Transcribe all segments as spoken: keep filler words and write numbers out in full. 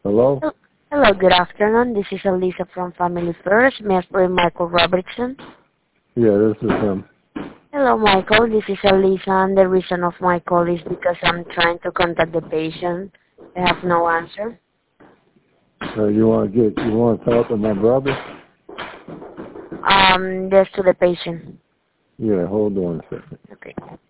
Hello? Oh, hello, good afternoon. This is Elisa from Family First. May I speak with Michael Robertson? Yeah, this is him. Hello, Michael. This is Elisa, and the reason of my call is because I'm trying to contact the patient. I have no answer. Uh, you want to get, you want to talk to my brother? Um, just to the patient. Yeah, hold on a second. Okay.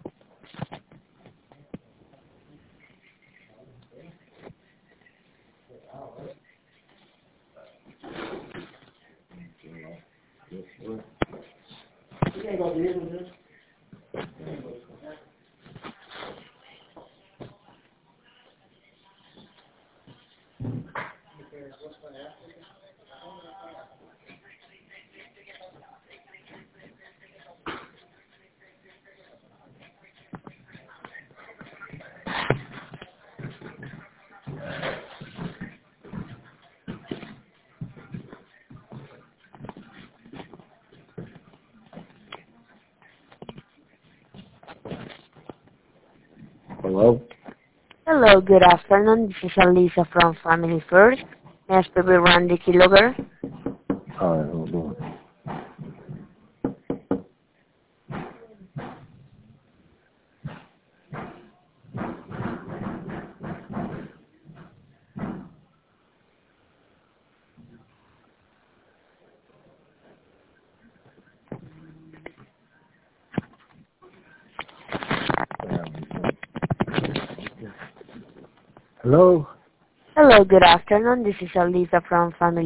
Hello? Hello, good afternoon. This is Elisa from Family First. May I speak with Randy Kiloger? All right, hold on. Hello? Hello, good afternoon. This is Elisa from Family